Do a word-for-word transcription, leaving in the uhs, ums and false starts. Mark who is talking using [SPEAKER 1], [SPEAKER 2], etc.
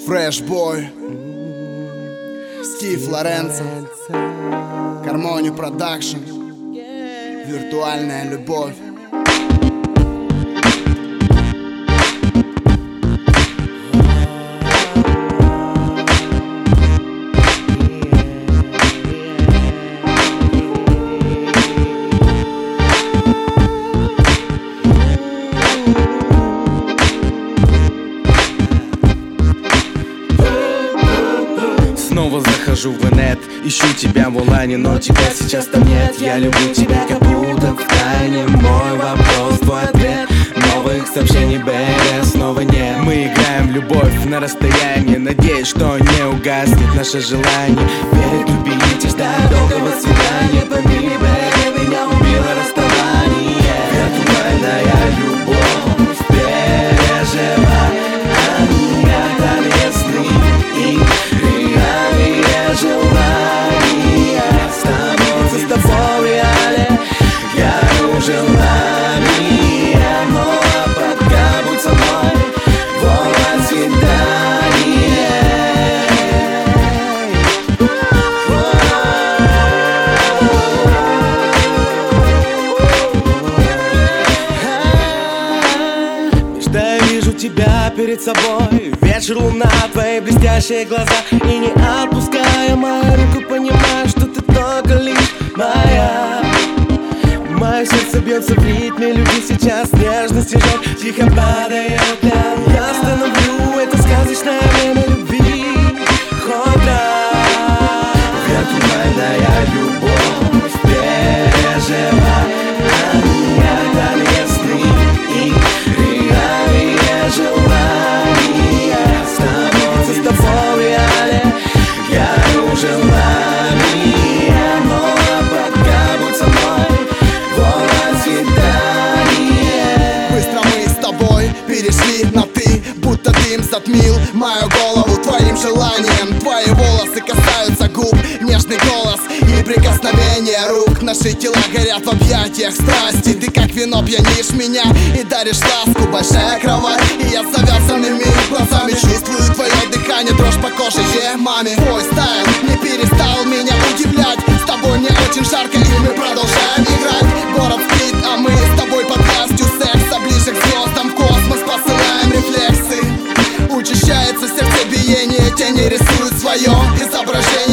[SPEAKER 1] Фрешбой, Стив Лоренцо, Гармони Продакшн, Виртуальная любовь.
[SPEAKER 2] Снова захожу в инет, ищу тебя в онлайне, но тебя сейчас там нет. Я люблю тебя как будто в тайне. Мой вопрос, твой ответ. Новых сообщений, бэйби, снова нет. Мы играем в любовь на расстоянии, надеюсь, что не угаснет наше желание. Верить, любить и ждать долгого свидания. Помилуй, бэйби, меня убило расставание. Виртуальная любовь, переживай до весны и реальные желания. Становится с тобой в реале, горю желания. Но пока будь со мной, вот свидание. Что я вижу тебя перед собой. Вечер, луна, твои блестящие глаза. И не отпуская мою руку, понимаю, что ты только лишь моя. Мое сердце бьется в ритме любви. Сейчас нежность жжет, тихо падает лям. Я остановлю это сказочное время любви. Хоть раз. Виртуальная любовь, переживай до весны и реальные желания. Становится с тобой в реале, горю желания. Но пока будь со мной, вот свидание.
[SPEAKER 1] Быстро мы с тобой перешли на ты, будто дым затмил мою голову твоим желанием. Твои волосы касаются губ, нежный голос и прикосновение рук. Наши тела горят в объятиях страсти. Ты как вино пьянишь меня и даришь ласку. Большая кровать, и я с завязанными глазами чувствую твое дыхание, дрожь по коже, е, маме. Твой стайл не перестал меня удивлять. С тобой мне очень жарко, и мы продолжаем играть. Город спит, а мы с тобой под властью секса. Ближе к звездам, в космос посылаем рефлексы. Учащается сердцебиение, тени рисуют свое изображение.